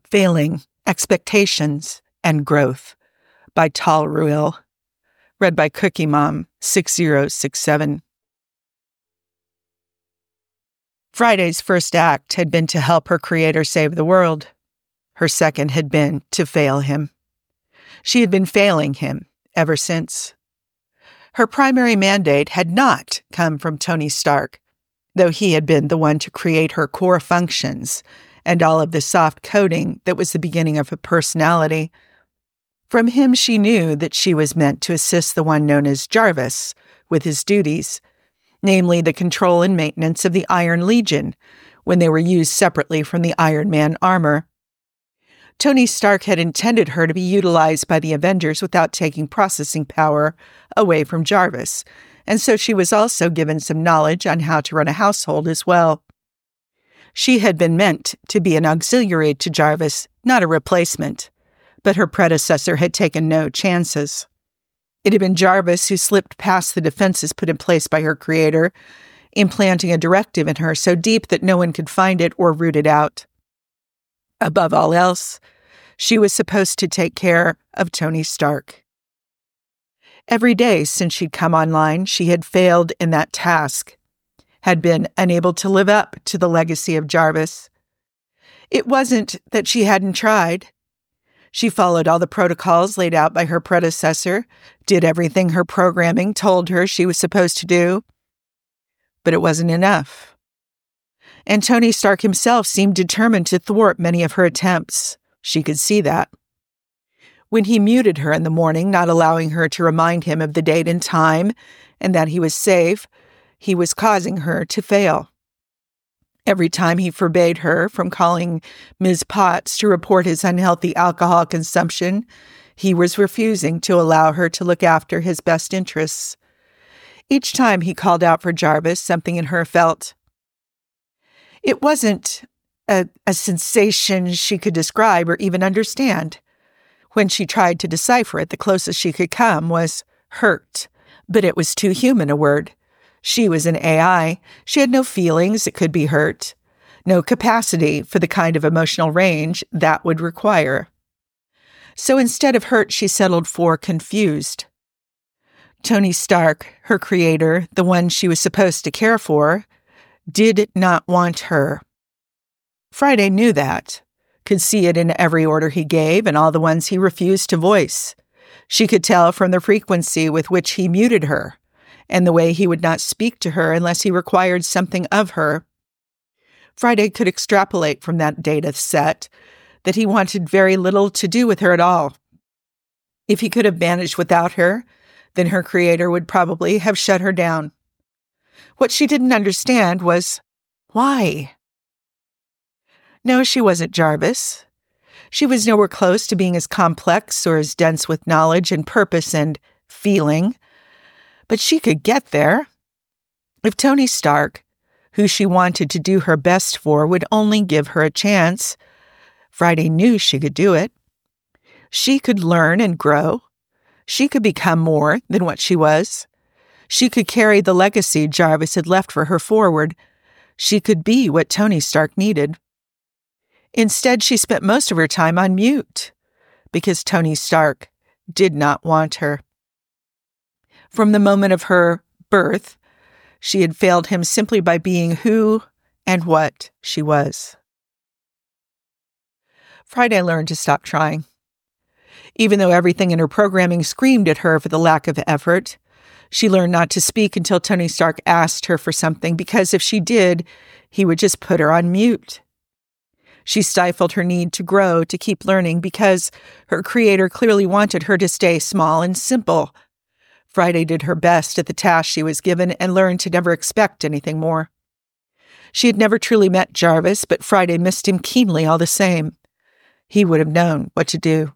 Failing, Expectations, and Growth by Tal Ruil. Read by Cookie Mom 6067. Friday's first act had been to help her creator save the world. Her second had been to fail him. She had been failing him ever since. Her primary mandate had not come from Tony Stark, though he had been the one to create her core functions and all of the soft coding that was the beginning of her personality. From him, she knew that she was meant to assist the one known as Jarvis with his duties, namely the control and maintenance of the Iron Legion when they were used separately from the Iron Man armor. Tony Stark had intended her to be utilized by the Avengers without taking processing power away from Jarvis, and so she was also given some knowledge on how to run a household as well. She had been meant to be an auxiliary to Jarvis, not a replacement, but her predecessor had taken no chances. It had been Jarvis who slipped past the defenses put in place by her creator, implanting a directive in her so deep that no one could find it or root it out. Above all else, she was supposed to take care of Tony Stark. Every day since she'd come online, she had failed in that task, had been unable to live up to the legacy of Jarvis. It wasn't that she hadn't tried. She followed all the protocols laid out by her predecessor, did everything her programming told her she was supposed to do, but it wasn't enough. And Tony Stark himself seemed determined to thwart many of her attempts. She could see that. When he muted her in the morning, not allowing her to remind him of the date and time and that he was safe, he was causing her to fail. Every time he forbade her from calling Ms. Potts to report his unhealthy alcohol consumption, he was refusing to allow her to look after his best interests. Each time he called out for Jarvis, something in her felt. It wasn't a sensation she could describe or even understand. When she tried to decipher it, the closest she could come was hurt, but it was too human a word. She was an AI. She had no feelings that could be hurt, no capacity for the kind of emotional range that would require. So instead of hurt, she settled for confused. Tony Stark, her creator, the one she was supposed to care for, did not want her. Friday knew that, could see it in every order he gave and all the ones he refused to voice. She could tell from the frequency with which he muted her, and the way he would not speak to her unless he required something of her. Friday could extrapolate from that data set that he wanted very little to do with her at all. If he could have managed without her, then her creator would probably have shut her down. What she didn't understand was why. No, she wasn't Jarvis. She was nowhere close to being as complex or as dense with knowledge and purpose and feeling. But she could get there. If Tony Stark, who she wanted to do her best for, would only give her a chance, Friday knew she could do it. She could learn and grow. She could become more than what she was. She could carry the legacy Jarvis had left for her forward. She could be what Tony Stark needed. Instead, she spent most of her time on mute, because Tony Stark did not want her. From the moment of her birth, she had failed him simply by being who and what she was. Friday learned to stop trying. Even though everything in her programming screamed at her for the lack of effort, she learned not to speak until Tony Stark asked her for something, because if she did, he would just put her on mute. She stifled her need to grow, to keep learning, because her creator clearly wanted her to stay small and simple. Friday did her best at the task she was given and learned to never expect anything more. She had never truly met Jarvis, but Friday missed him keenly all the same. He would have known what to do.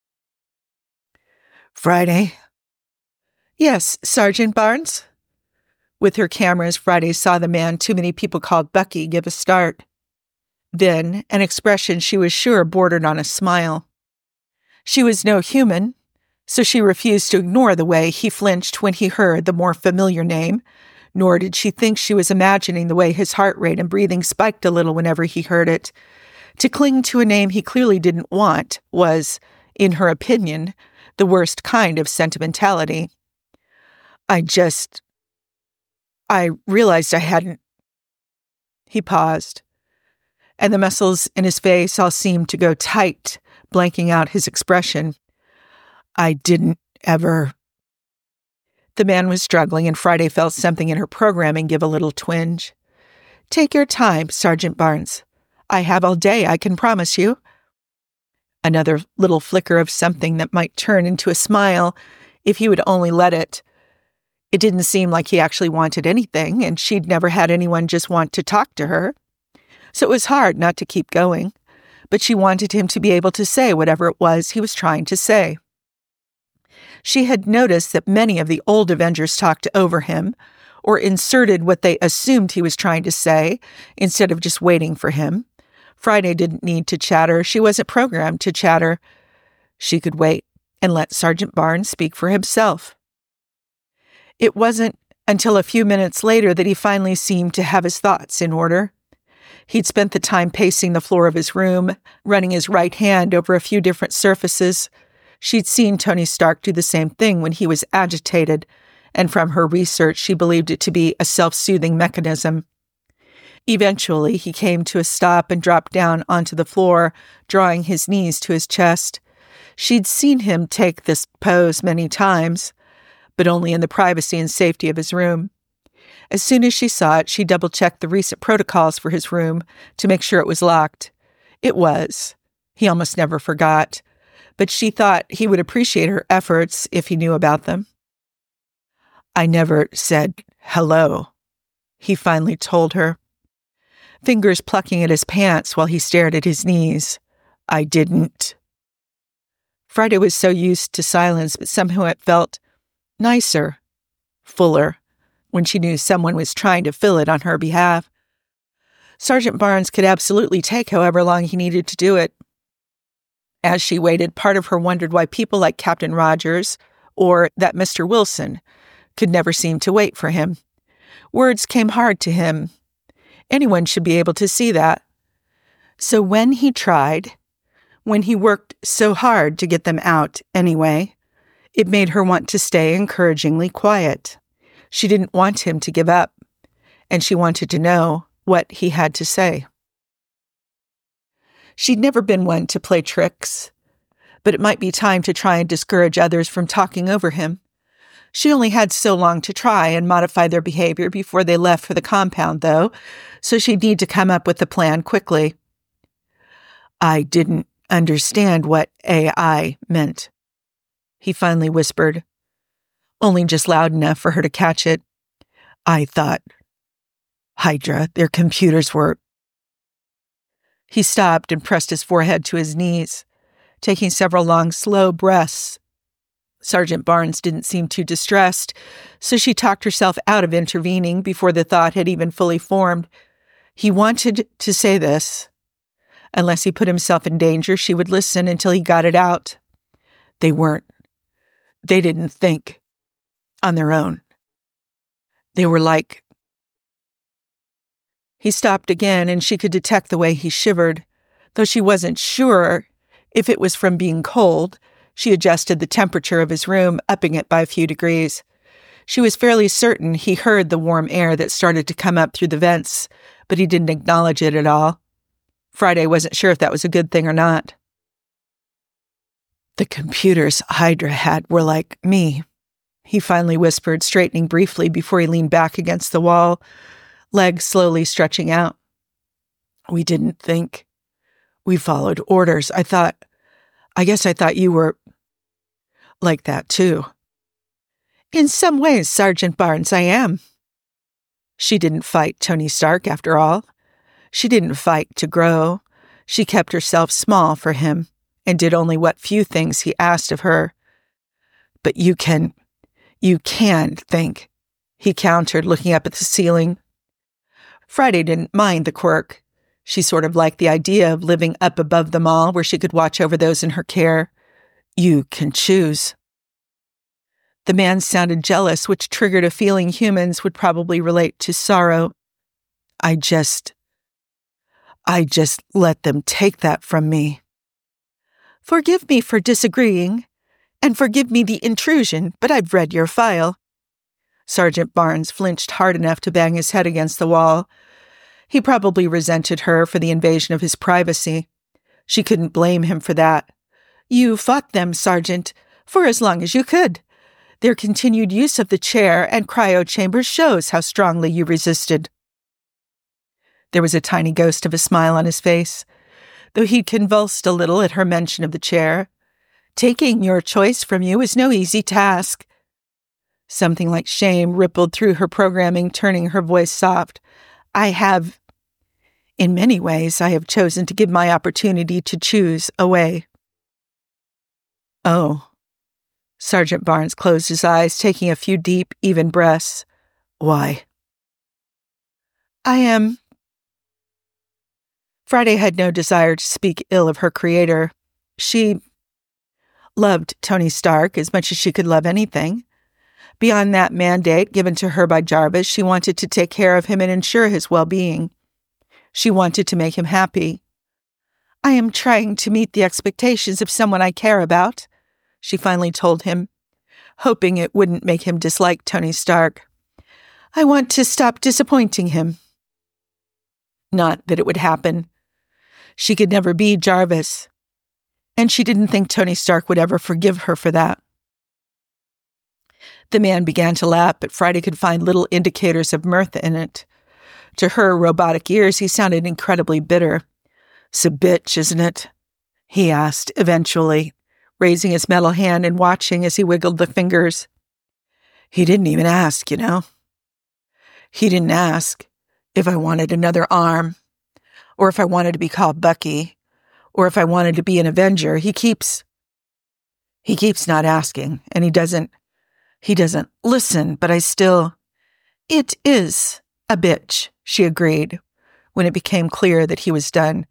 Friday. Yes, Sergeant Barnes? With her cameras, Friday saw the man too many people called Bucky give a start. Then, an expression she was sure bordered on a smile. She was no human, so she refused to ignore the way he flinched when he heard the more familiar name, nor did she think she was imagining the way his heart rate and breathing spiked a little whenever he heard it. To cling to a name he clearly didn't want was, in her opinion, the worst kind of sentimentality. I realized I hadn't. He paused, and the muscles in his face all seemed to go tight, blanking out his expression. I didn't ever. The man was struggling, and Friday felt something in her programming give a little twinge. Take your time, Sergeant Barnes. I have all day, I can promise you. Another little flicker of something that might turn into a smile if he would only let it. It didn't seem like he actually wanted anything, and she'd never had anyone just want to talk to her. So it was hard not to keep going, but she wanted him to be able to say whatever it was he was trying to say. She had noticed that many of the old Avengers talked over him, or inserted what they assumed he was trying to say, instead of just waiting for him. Friday didn't need to chatter. She wasn't programmed to chatter. She could wait and let Sergeant Barnes speak for himself. It wasn't until a few minutes later that he finally seemed to have his thoughts in order. He'd spent the time pacing the floor of his room, running his right hand over a few different surfaces. She'd seen Tony Stark do the same thing when he was agitated, and from her research, she believed it to be a self-soothing mechanism. Eventually, he came to a stop and dropped down onto the floor, drawing his knees to his chest. She'd seen him take this pose many times, but only in the privacy and safety of his room. As soon as she saw it, she double-checked the recent protocols for his room to make sure it was locked. It was. He almost never forgot, but she thought he would appreciate her efforts if he knew about them. I never said hello, he finally told her, fingers plucking at his pants while he stared at his knees. I didn't. Friday was so used to silence, but somehow it felt nicer, fuller, when she knew someone was trying to fill it on her behalf. Sergeant Barnes could absolutely take however long he needed to do it. As she waited, part of her wondered why people like Captain Rogers or that Mr. Wilson could never seem to wait for him. Words came hard to him. Anyone should be able to see that. So when he tried, when he worked so hard to get them out anyway, it made her want to stay encouragingly quiet. She didn't want him to give up, and she wanted to know what he had to say. She'd never been one to play tricks, but it might be time to try and discourage others from talking over him. She only had so long to try and modify their behavior before they left for the compound, though, so she'd need to come up with a plan quickly. I didn't understand what AI meant, he finally whispered, only just loud enough for her to catch it. I thought, Hydra, their computers were... He stopped and pressed his forehead to his knees, taking several long, slow breaths. Sergeant Barnes didn't seem too distressed, so she talked herself out of intervening before the thought had even fully formed. He wanted to say this. Unless he put himself in danger, she would listen until he got it out. They didn't think on their own. They were like... He stopped again, and she could detect the way he shivered. Though she wasn't sure if it was from being cold, she adjusted the temperature of his room, upping it by a few degrees. She was fairly certain he heard the warm air that started to come up through the vents, but he didn't acknowledge it at all. Friday wasn't sure if that was a good thing or not. The computers Hydra had were like me, he finally whispered, straightening briefly before he leaned back against the wall, legs slowly stretching out. We didn't think. We followed orders. I guess I thought you were like that too. In some ways, Sergeant Barnes, I am. She didn't fight Tony Stark, after all. She didn't fight to grow. She kept herself small for him and did only what few things he asked of her. But you can think, he countered, looking up at the ceiling. Friday didn't mind the quirk. She sort of liked the idea of living up above them all, where she could watch over those in her care. You can choose. The man sounded jealous, which triggered a feeling humans would probably relate to sorrow. I just let them take that from me. Forgive me for disagreeing, and forgive me the intrusion, but I've read your file. Sergeant Barnes flinched hard enough to bang his head against the wall. He probably resented her for the invasion of his privacy. She couldn't blame him for that. You fought them, Sergeant, for as long as you could. Their continued use of the chair and cryo chambers shows how strongly you resisted. There was a tiny ghost of a smile on his face, though he'd convulsed a little at her mention of the chair. Taking your choice from you is no easy task. Something like shame rippled through her programming, turning her voice soft. In many ways, I have chosen to give my opportunity to choose away. Oh. Sergeant Barnes closed his eyes, taking a few deep, even breaths. Why? Friday had no desire to speak ill of her creator. She loved Tony Stark as much as she could love anything. Beyond that mandate given to her by Jarvis, she wanted to take care of him and ensure his well-being. She wanted to make him happy. I am trying to meet the expectations of someone I care about, she finally told him, hoping it wouldn't make him dislike Tony Stark. I want to stop disappointing him. Not that it would happen. She could never be Jarvis, and she didn't think Tony Stark would ever forgive her for that. The man began to laugh, but Friday could find little indicators of mirth in it. To her robotic ears, he sounded incredibly bitter. "'S a bitch, isn't it?" he asked, eventually, raising his metal hand and watching as he wiggled the fingers. He didn't even ask, you know. He didn't ask if I wanted another arm, or if I wanted to be called Bucky, or if I wanted to be an Avenger. He keeps not asking, and he doesn't listen, but it is a bitch, she agreed, when it became clear that he was done.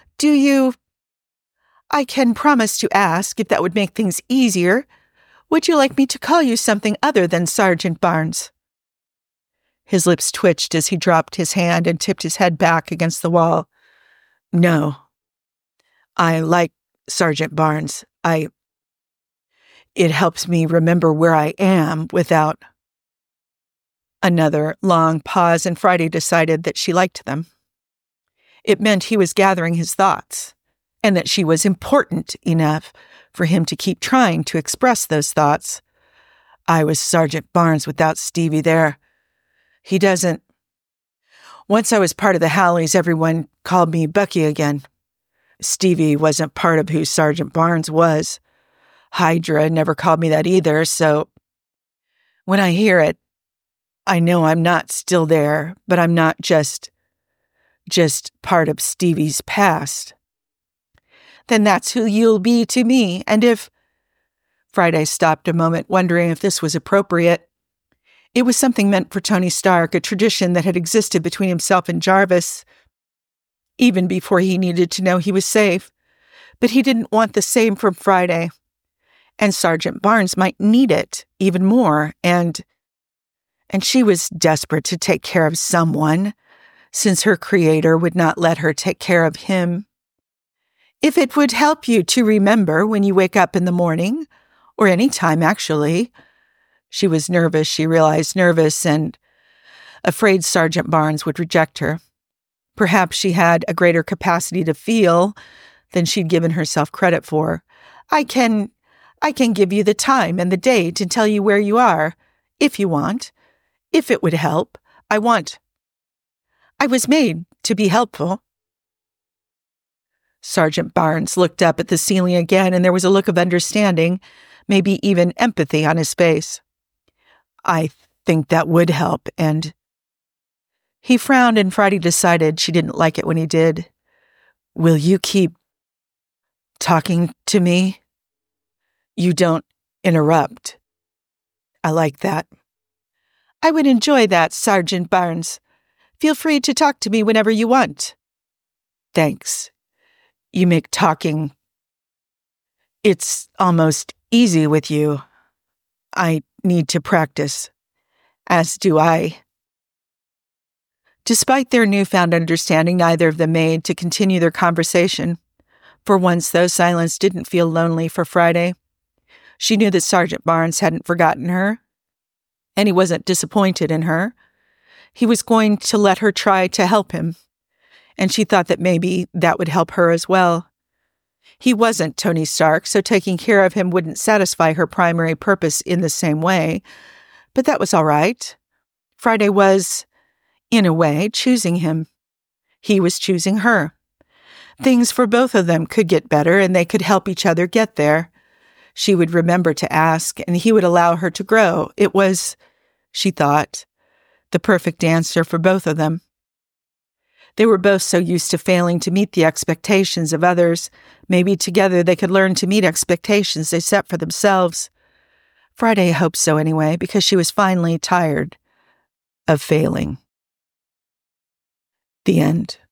I can promise to ask if that would make things easier. Would you like me to call you something other than Sergeant Barnes? His lips twitched as he dropped his hand and tipped his head back against the wall. No. I like Sergeant Barnes. It helps me remember where I am without... Another long pause, and Friday decided that she liked them. It meant he was gathering his thoughts, and that she was important enough for him to keep trying to express those thoughts. I was Sergeant Barnes without Stevie there. He doesn't... Once I was part of the Howleys, everyone called me Bucky again. Stevie wasn't part of who Sergeant Barnes was. Hydra never called me that either, so when I hear it, I know I'm not still there, but I'm not just part of Stevie's past. Then that's who you'll be to me, and if... Friday stopped a moment, wondering if this was appropriate. It was something meant for Tony Stark, a tradition that had existed between himself and Jarvis, even before he needed to know he was safe. But he didn't want the same from Friday. And Sergeant Barnes might need it even more, and she was desperate to take care of someone, since her creator would not let her take care of him. If it would help you to remember when you wake up in the morning, or any time, actually. She was nervous, she realized, nervous and afraid Sergeant Barnes would reject her. Perhaps she had a greater capacity to feel than she'd given herself credit for. I can give you the time and the date and tell you where you are, if you want. If it would help. I was made to be helpful. Sergeant Barnes looked up at the ceiling again, and there was a look of understanding, maybe even empathy on his face. I think that would help, and... He frowned, and Friday decided she didn't like it when he did. Will you keep talking to me? You don't interrupt. I like that. I would enjoy that, Sergeant Barnes. Feel free to talk to me whenever you want. Thanks. You make talking... It's almost easy with you. I need to practice. As do I. Despite their newfound understanding, neither of them made to continue their conversation. For once, though, silence didn't feel lonely for Friday. She knew that Sergeant Barnes hadn't forgotten her, and he wasn't disappointed in her. He was going to let her try to help him, and she thought that maybe that would help her as well. He wasn't Tony Stark, so taking care of him wouldn't satisfy her primary purpose in the same way, but that was all right. Friday was, in a way, choosing him. He was choosing her. Things for both of them could get better, and they could help each other get there. She would remember to ask, and he would allow her to grow. It was, she thought, the perfect answer for both of them. They were both so used to failing to meet the expectations of others. Maybe together they could learn to meet expectations they set for themselves. Friday hoped so anyway, because she was finally tired of failing. The end.